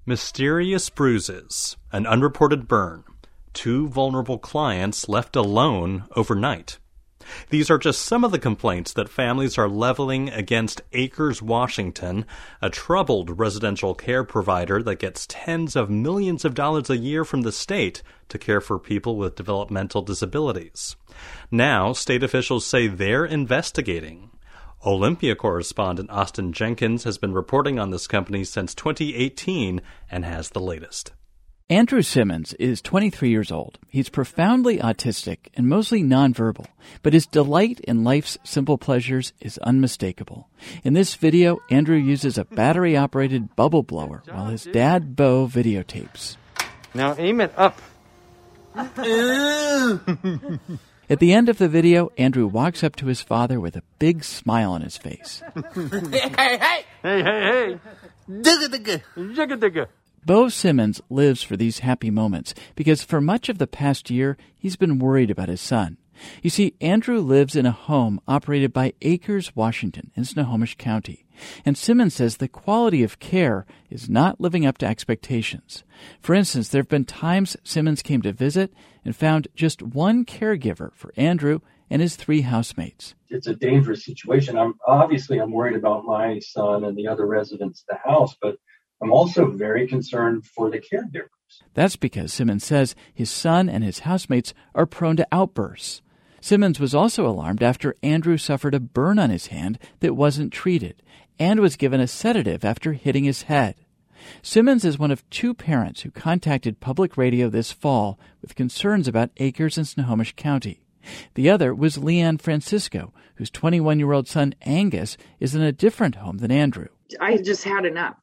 Mysterious bruises, an unreported burn, 2 vulnerable clients left alone overnight. These are just some of the complaints that families are leveling against Acres Washington, a troubled residential care provider that gets tens of millions of dollars a year from the state to care for people with developmental disabilities. Now, state officials say they're investigating. Olympia correspondent Austin Jenkins has been reporting on this company since 2018 and has the latest. Andrew Simmons is 23 years old. He's profoundly autistic and mostly nonverbal, but his delight in life's simple pleasures is unmistakable. In this video, Andrew uses a battery-operated bubble blower while his dad, Bo, videotapes. Now aim it up. At the end of the video, Andrew walks up to his father with a big smile on his face. Hey. Digga. Bo Simmons lives for these happy moments because for much of the past year, he's been worried about his son. You see, Andrew lives in a home operated by Acres Washington in Snohomish County, and Simmons says the quality of care is not living up to expectations. For instance, there have been times Simmons came to visit and found just one caregiver for Andrew and his 3 housemates. It's a dangerous situation. I'm worried about my son and the other residents of the house, but I'm also very concerned for the caregivers. That's because Simmons says his son and his housemates are prone to outbursts. Simmons was also alarmed after Andrew suffered a burn on his hand that wasn't treated and was given a sedative after hitting his head. Simmons is one of 2 parents who contacted public radio this fall with concerns about Acres in Snohomish County. The other was Leanne Francisco, whose 21-year-old son Angus is in a different home than Andrew. I just had enough.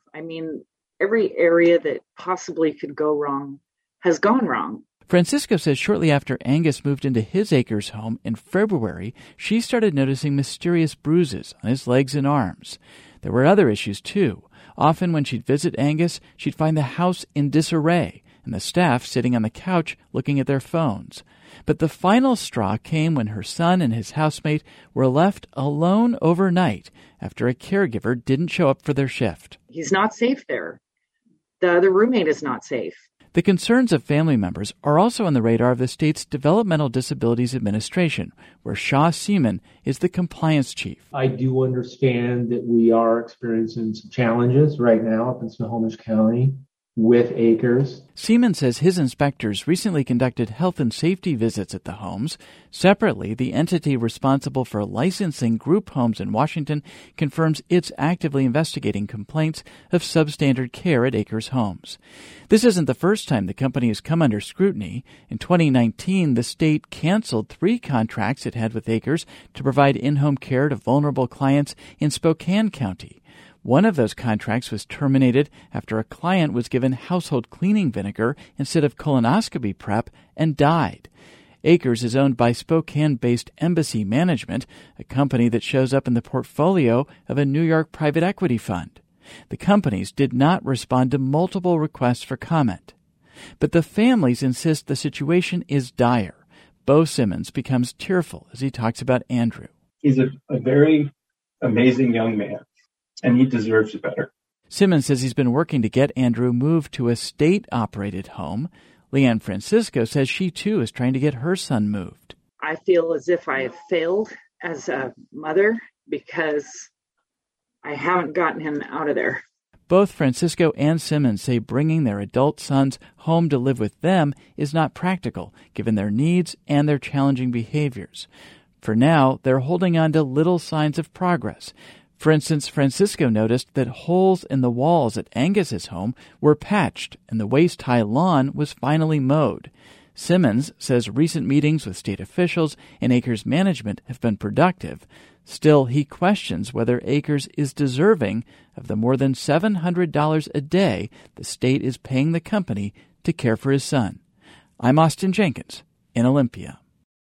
Every area that possibly could go wrong has gone wrong. Francisco says shortly after Angus moved into his Acres home in February, she started noticing mysterious bruises on his legs and arms. There were other issues, too. Often when she'd visit Angus, she'd find the house in disarray and the staff sitting on the couch looking at their phones. But the final straw came when her son and his housemate were left alone overnight after a caregiver didn't show up for their shift. He's not safe there. The other roommate is not safe. The concerns of family members are also on the radar of the state's Developmental Disabilities Administration, where Shaw Seaman is the compliance chief. I do understand that we are experiencing some challenges right now up in Snohomish County with Acres. Seaman says his inspectors recently conducted health and safety visits at the homes. Separately, the entity responsible for licensing group homes in Washington confirms it's actively investigating complaints of substandard care at Acres homes. This isn't the first time the company has come under scrutiny. In 2019, the state canceled 3 contracts it had with Acres to provide in-home care to vulnerable clients in Spokane County. One of those contracts was terminated after a client was given household cleaning vinegar instead of colonoscopy prep and died. Acres is owned by Spokane-based Embassy Management, a company that shows up in the portfolio of a New York private equity fund. The companies did not respond to multiple requests for comment. But the families insist the situation is dire. Bo Simmons becomes tearful as he talks about Andrew. He's a very amazing young man, and he deserves better. Simmons says he's been working to get Andrew moved to a state-operated home. Leanne Francisco says she, too, is trying to get her son moved. I feel as if I have failed as a mother because I haven't gotten him out of there. Both Francisco and Simmons say bringing their adult sons home to live with them is not practical, given their needs and their challenging behaviors. For now, they're holding on to little signs of progress. For instance, Francisco noticed that holes in the walls at Angus's home were patched and the waist-high lawn was finally mowed. Simmons says recent meetings with state officials and Acres management have been productive. Still, he questions whether Acres is deserving of the more than $700 a day the state is paying the company to care for his son. I'm Austin Jenkins in Olympia.